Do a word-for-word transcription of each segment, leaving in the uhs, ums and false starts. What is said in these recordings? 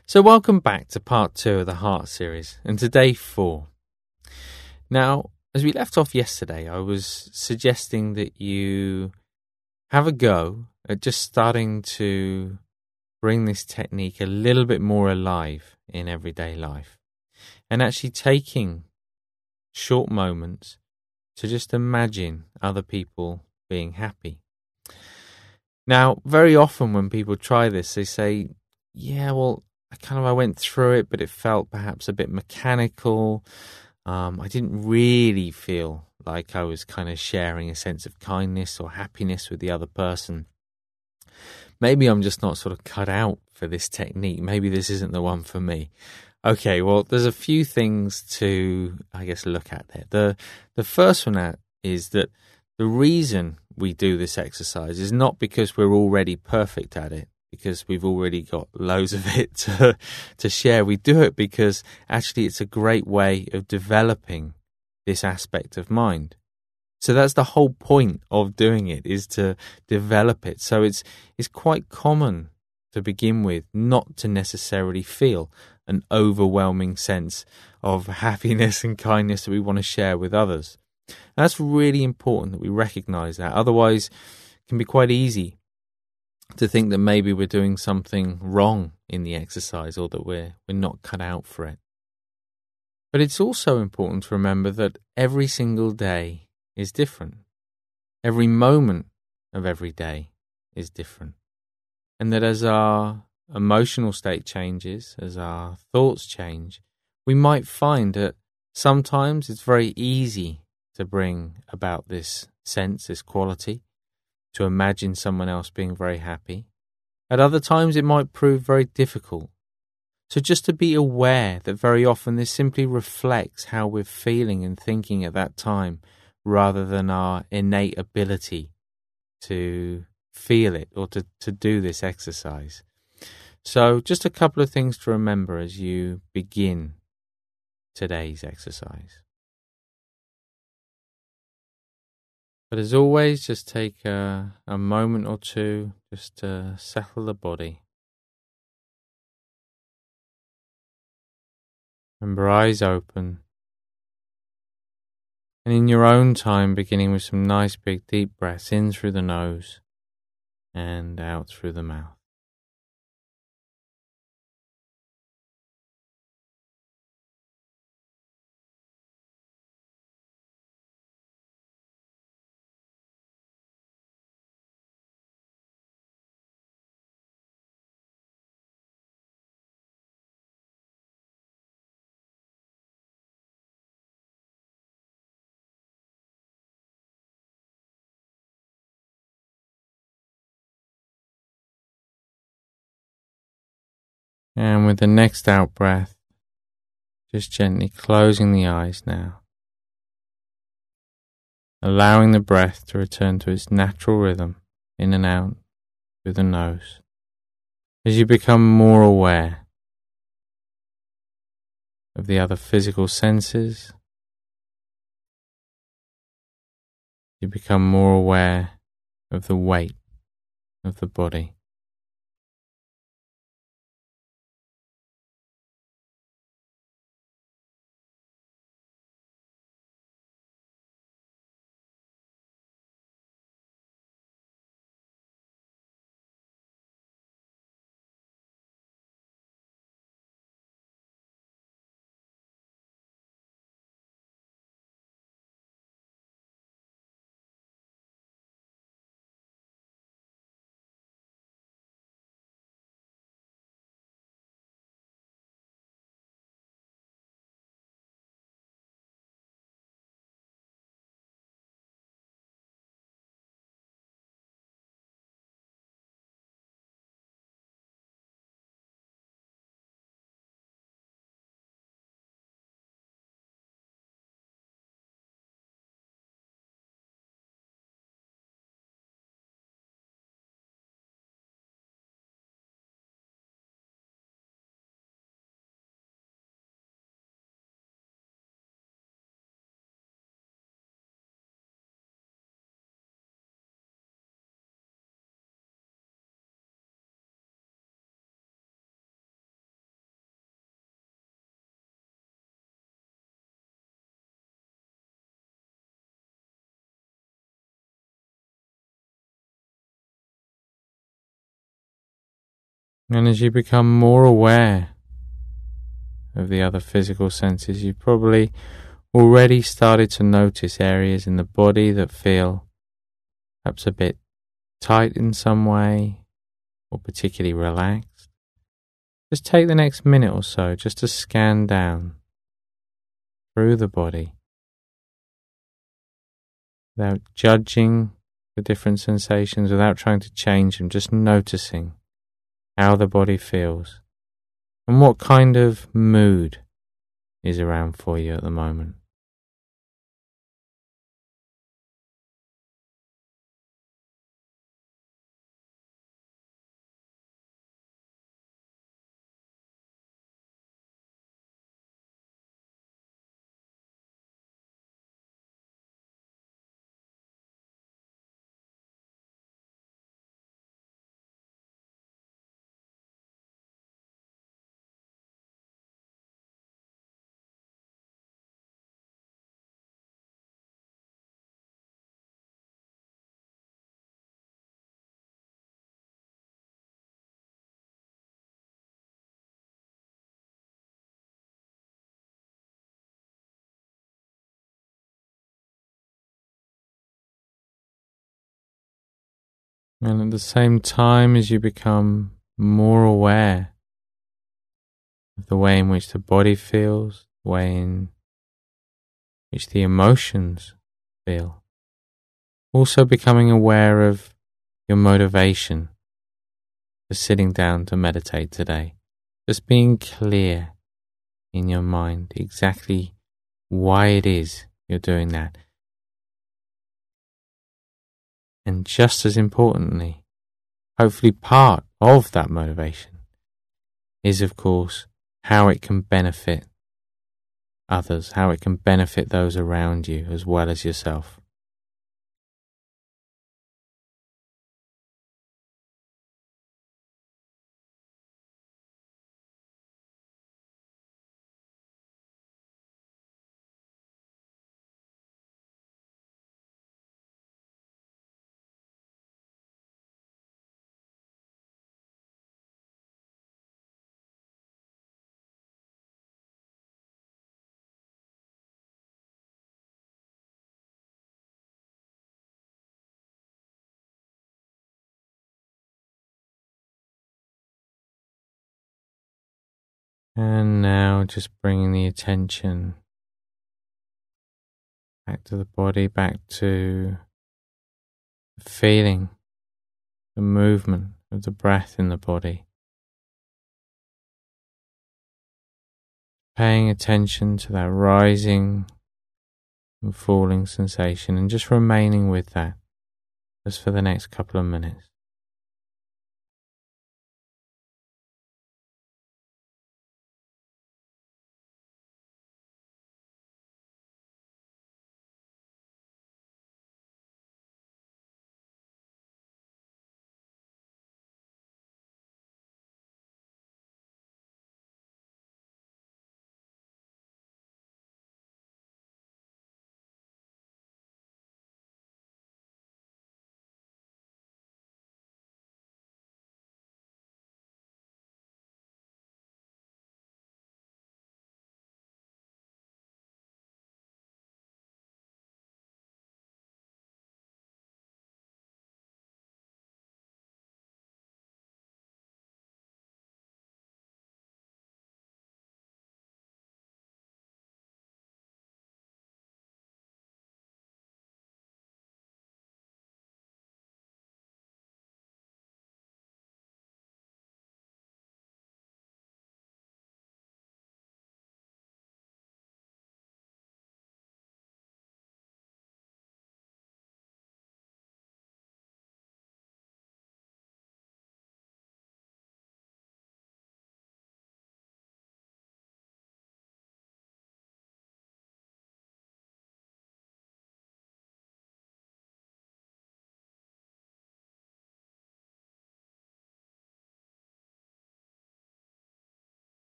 So welcome back to part two of the Heart series and today four. Now, as we left off yesterday, I was suggesting that you have a go at just starting to bring this technique a little bit more alive in everyday life and actually taking short moments to just imagine other people being happy. Now, very often when people try this, they say, yeah, well, I kind of I went through it, but it felt perhaps a bit mechanical. Um, I didn't really feel like I was kind of sharing a sense of kindness or happiness with the other person. Maybe I'm just not sort of cut out for this technique. Maybe this isn't the one for me. Okay, well, there's a few things to, I guess, look at there. The, the first one is that the reason we do this exercise is not because we're already perfect at it, because we've already got loads of it to, to share. We do it because actually it's a great way of developing this aspect of mind. So that's the whole point of doing it, is to develop it. So it's it's quite common to begin with not to necessarily feel an overwhelming sense of happiness and kindness that we want to share with others. And that's really important that we recognize that. Otherwise, it can be quite easy to think that maybe we're doing something wrong in the exercise or that we're we're not cut out for it. But it's also important to remember that every single day is different. Every moment of every day is different. And that as our emotional state changes, as our thoughts change, we might find that sometimes it's very easy to bring about this sense, this quality, to imagine someone else being very happy. At other times it might prove very difficult. So just to be aware that very often this simply reflects how we're feeling and thinking at that time, rather than our innate ability to feel it or to, to do this exercise. So just a couple of things to remember as you begin today's exercise. But as always, just take a, a moment or two just to settle the body. Remember, eyes open. And in your own time, beginning with some nice big deep breaths in through the nose and out through the mouth. And with the next out breath, just gently closing the eyes now, allowing the breath to return to its natural rhythm, in and out through the nose. As you become more aware of the other physical senses, you become more aware of the weight of the body. And as you become more aware of the other physical senses, you've probably already started to notice areas in the body that feel perhaps a bit tight in some way or particularly relaxed. Just take the next minute or so just to scan down through the body without judging the different sensations, without trying to change them, just noticing how the body feels and what kind of mood is around for you at the moment. And at the same time, as you become more aware of the way in which the body feels, the way in which the emotions feel, also becoming aware of your motivation for sitting down to meditate today. Just being clear in your mind exactly why it is you're doing that. And just as importantly, hopefully part of that motivation is, of course, how it can benefit others, how it can benefit those around you as well as yourself. And now just bringing the attention back to the body, back to the feeling, the movement of the breath in the body. Paying attention to that rising and falling sensation and just remaining with that just for the next couple of minutes.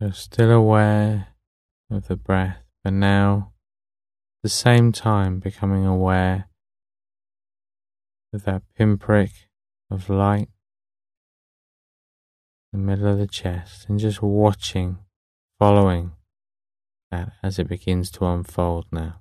You're still aware of the breath, but now at the same time becoming aware of that pinprick of light in the middle of the chest, and just watching, following that as it begins to unfold now.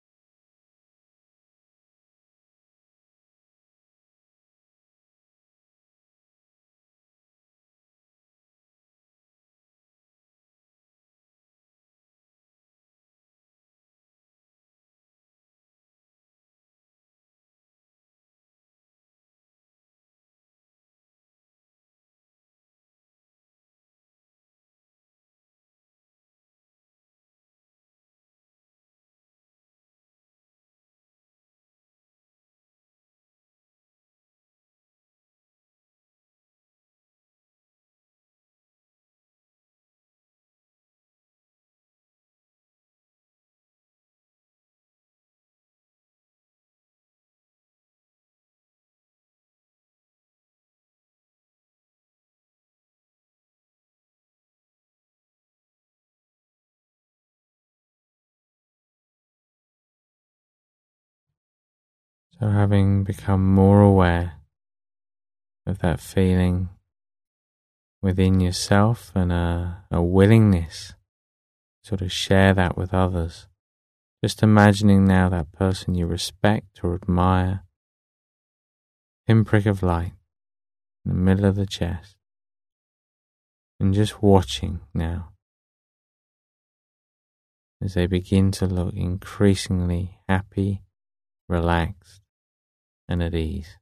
So having become more aware of that feeling within yourself and a, a willingness to sort of share that with others, just imagining now that person you respect or admire, pinprick of light in the middle of the chest, and just watching now as they begin to look increasingly happy, relaxed, and at ease.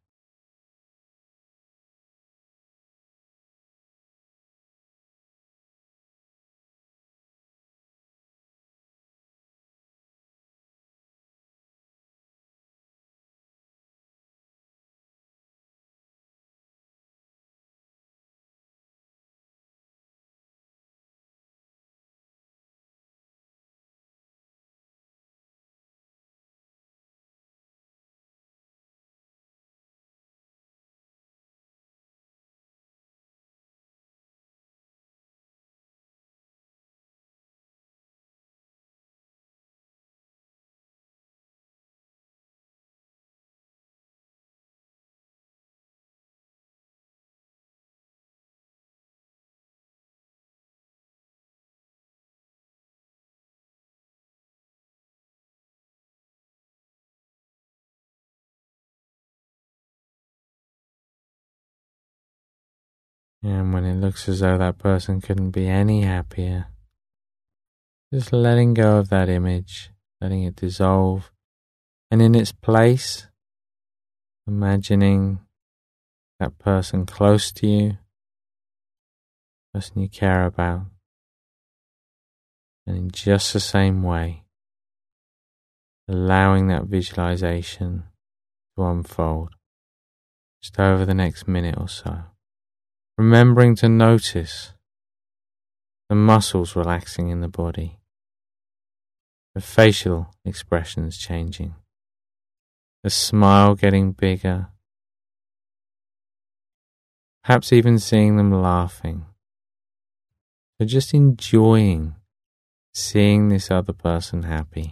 And when it looks as though that person couldn't be any happier, just letting go of that image, letting it dissolve, and in its place, imagining that person close to you, person you care about, and in just the same way, allowing that visualization to unfold just over the next minute or so. Remembering to notice the muscles relaxing in the body, the facial expressions changing, the smile getting bigger, perhaps even seeing them laughing. So just enjoying seeing this other person happy.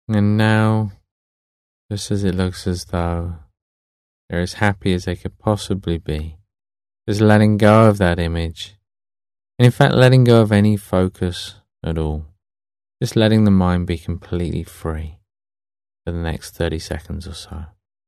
And now, just as it looks as though they're as happy as they could possibly be, just letting go of that image. And in fact, letting go of any focus at all. Just letting the mind be completely free for the next thirty seconds or so.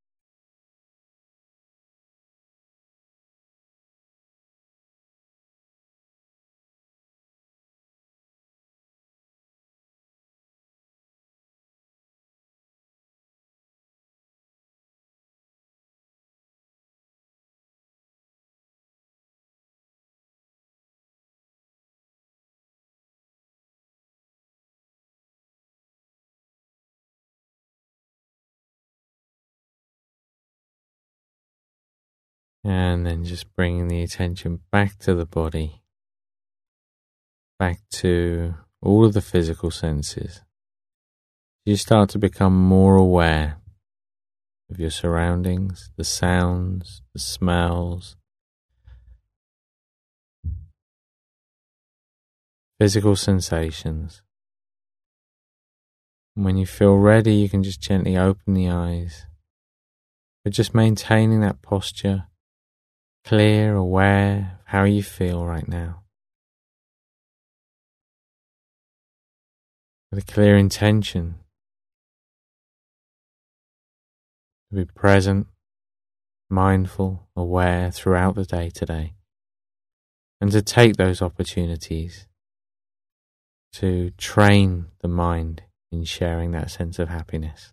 And then just bringing the attention back to the body, back to all of the physical senses. You start to become more aware of your surroundings, the sounds, the smells, physical sensations. And when you feel ready, you can just gently open the eyes, but just maintaining that posture, clear, aware of how you feel right now. With a clear intention to be present, mindful, aware throughout the day today, and to take those opportunities to train the mind in sharing that sense of happiness.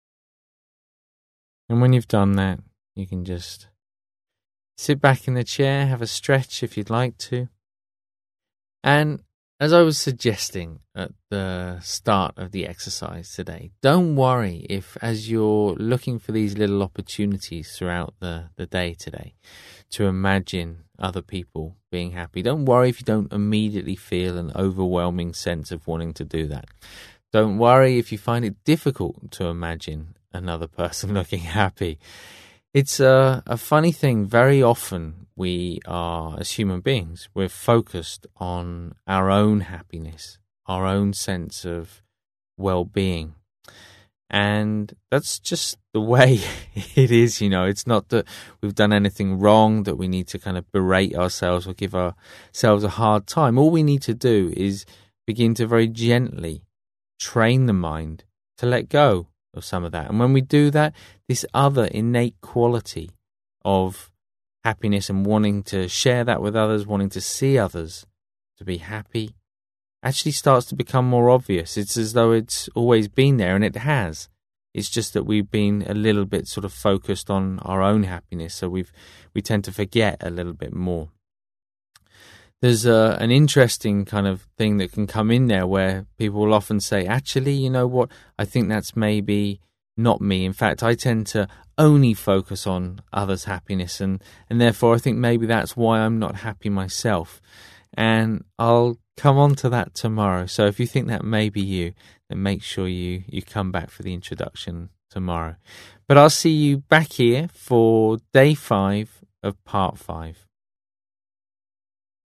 And when you've done that, you can just sit back in the chair, have a stretch if you'd like to. And as I was suggesting at the start of the exercise today, don't worry if, as you're looking for these little opportunities throughout the, the day today to imagine other people being happy, don't worry if you don't immediately feel an overwhelming sense of wanting to do that. Don't worry if you find it difficult to imagine another person looking happy. It's a, a funny thing. Very often we are, as human beings, we're focused on our own happiness, our own sense of well-being. And that's just the way it is, you know. It's not that we've done anything wrong, that we need to kind of berate ourselves or give ourselves a hard time. All we need to do is begin to very gently train the mind to let go of some of that. And when we do that, this other innate quality of happiness and wanting to share that with others, wanting to see others to be happy, actually starts to become more obvious. It's as though it's always been there, and it has. It's just that we've been a little bit sort of focused on our own happiness, so we've we tend to forget a little bit more. There's a, an interesting kind of thing that can come in there where people will often say, actually, you know what, I think that's maybe not me. In fact, I tend to only focus on others' happiness, and, and therefore I think maybe that's why I'm not happy myself. And I'll come on to that tomorrow. So if you think that may be you, then make sure you, you come back for the introduction tomorrow. But I'll see you back here for day five of part five.